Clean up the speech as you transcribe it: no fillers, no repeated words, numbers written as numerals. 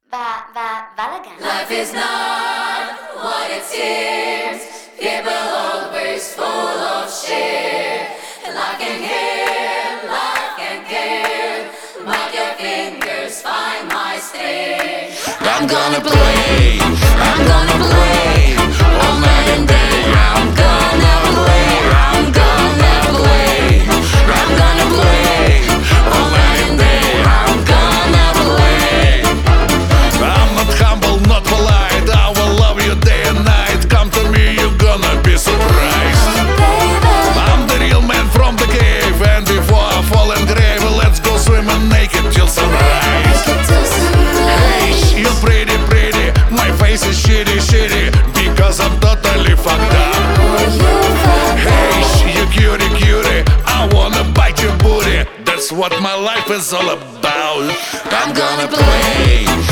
Valagan. Life is not what it seems. People always full of shit. Life can kill, but your fingers find my sting. I'm gonna play all night and day. I'm gonna play all night and day. I'm gonna play. I'm not humble, not polite. I will love you day and night. Come to me, you're gonna be surprised. I'm the real man from the cave, and before I fall in grave, let's go swimming naked till sunrise. Hey, you're pretty, my face is shitty, because I'm totally fucked up. Hey, you cutie, I wanna bite your booty. That's what my life is all about. I'm gonna play